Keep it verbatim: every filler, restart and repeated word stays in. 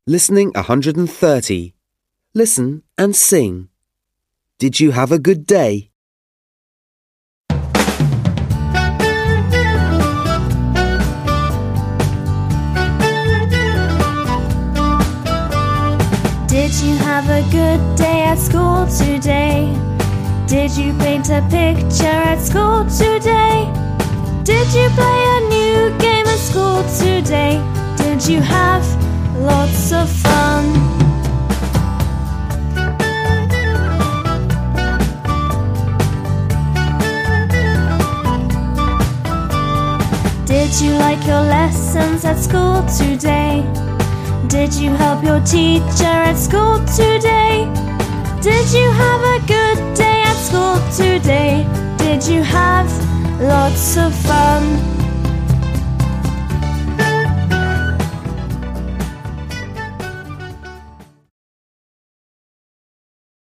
Listening one hundred thirty. Listen and sing. Did you have a good day? Did you have a good day at school today? Did you paint a picture at school today? Did you play a new game at school today? Did you have lots of fun? Did you like your lessons at school today? Did you help your teacher at school today? Did you have a good day at school today? Did you have lots of fun?